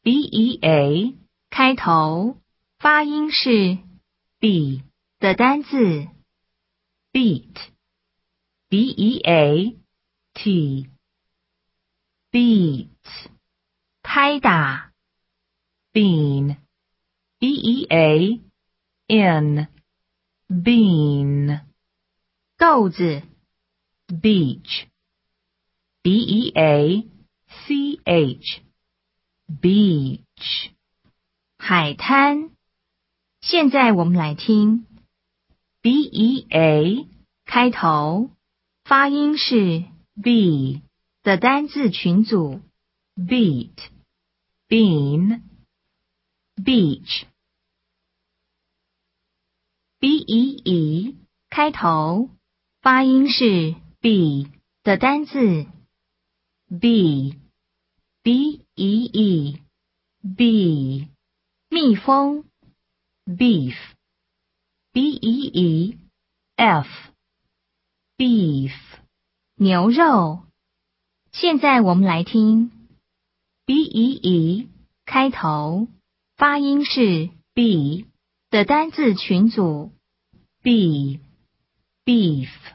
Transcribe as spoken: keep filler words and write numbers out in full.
B E A 开头，发音是 B 的单字 beat B E A T beat 拍打 bean B E A N bean 豆子 beach B E A C H beach 海滩。现在我们来听 B E A 开头，发音是 B 的单字群组 beat bean beach B E E 开头，发音是 B 的单字 B B E E bee 蜜蜂 beef B E E F beef 牛肉。现在我们来听 B E E 开头，发音是 B 的单字群组 B beef